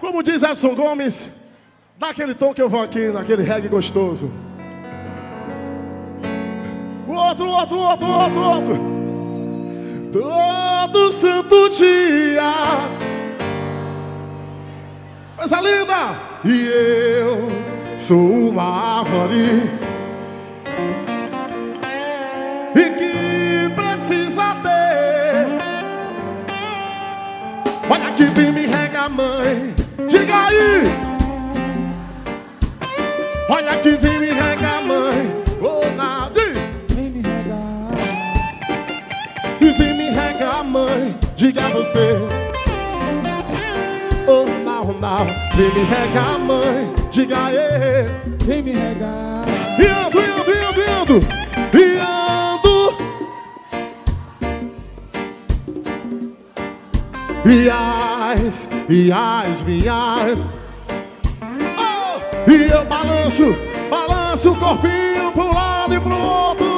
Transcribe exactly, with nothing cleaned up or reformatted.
Como diz Edson Gomes, dá aquele tom que eu vou aqui, naquele reggae gostoso. O outro, outro, outro, outro, outro. Todo santo dia, coisa linda. E eu sou uma árvore e que precisa ter. Olha que vem me rega, mãe. Diga aí. Olha que vem me rega, mãe. Ô, Nadir. Vem me regar. E vem me rega, mãe. Diga você. Oh, não, não. Vem me rega, mãe. Diga aí. Vem me regar. E ando, e ando, e ando, e ando. E ando. E as, e as minhas. Oh, e eu balanço, balanço o corpinho pro lado e pro outro.